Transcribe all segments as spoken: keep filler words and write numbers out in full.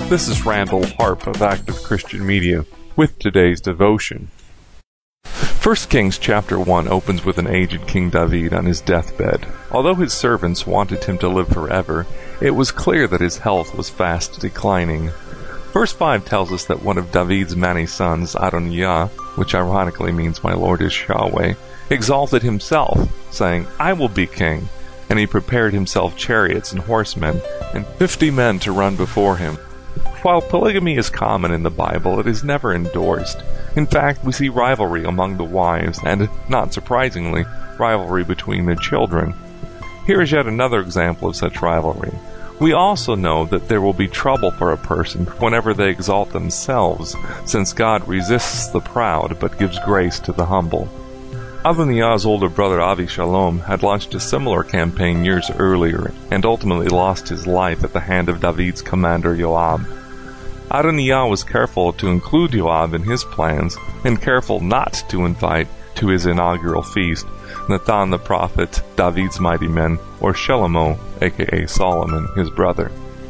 This is Randall Harp of Active Christian Media with today's devotion. First Kings chapter one opens with an aged King David on his deathbed. Although his servants wanted him to live forever, it was clear that his health was fast declining. Verse five tells us that one of David's many sons, Adonijah, which ironically means my Lord is Yahweh, exalted himself, saying, I will be king. And he prepared himself chariots and horsemen, and fifty men to run before him. While polygamy is common in the Bible, it is never endorsed. In fact, we see rivalry among the wives, and, not surprisingly, rivalry between the children. Here is yet another example of such rivalry. We also know that there will be trouble for a person whenever they exalt themselves, since God resists the proud but gives grace to the humble. Adonijah's older brother Avishalom had launched a similar campaign years earlier and ultimately lost his life at the hand of David's commander Joab. Adonijah was careful to include Joab in his plans and careful not to invite to his inaugural feast Nathan the prophet, David's mighty men, or Shlomo, aka Solomon, his brother.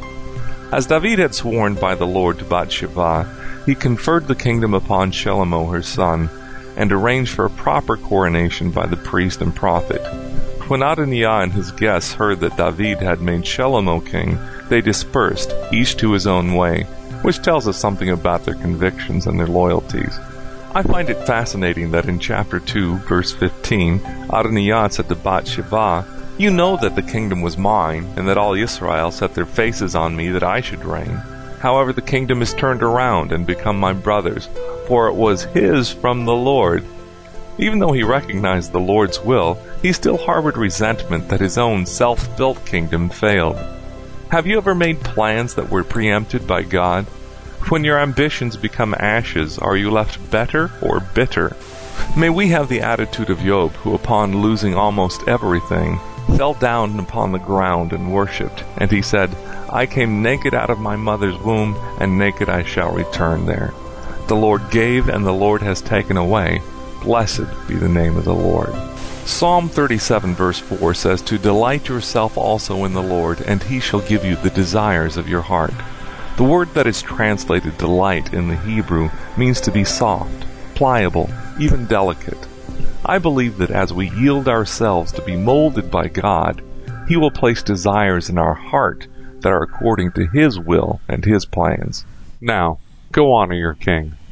As David had sworn by the Lord to Bathsheba, he conferred the kingdom upon Shlomo her son, and arranged for a proper coronation by the priest and prophet. When Adonijah and his guests heard that David had made Shlomo king, they dispersed, each to his own way, which tells us something about their convictions and their loyalties. I find it fascinating that in chapter two, verse fifteen, Adonijah said to Bathsheba, You know that the kingdom was mine, and that all Israel set their faces on me that I should reign. However, the kingdom is turned around and become my brother's, for it was his from the Lord. Even though he recognized the Lord's will, he still harbored resentment that his own self-built kingdom failed. Have you ever made plans that were preempted by God? When your ambitions become ashes, are you left better or bitter? May we have the attitude of Job, who upon losing almost everything, fell down upon the ground and worshipped, and he said, I came naked out of my mother's womb, and naked I shall return there. The Lord gave, and the Lord has taken away. Blessed be the name of the Lord. Psalm thirty-seven verse four says, To delight yourself also in the Lord, and he shall give you the desires of your heart. The word that is translated delight in the Hebrew means to be soft, pliable, even delicate. I believe that as we yield ourselves to be molded by God, he will place desires in our heart that are according to his will and his plans. Now, go honor your King.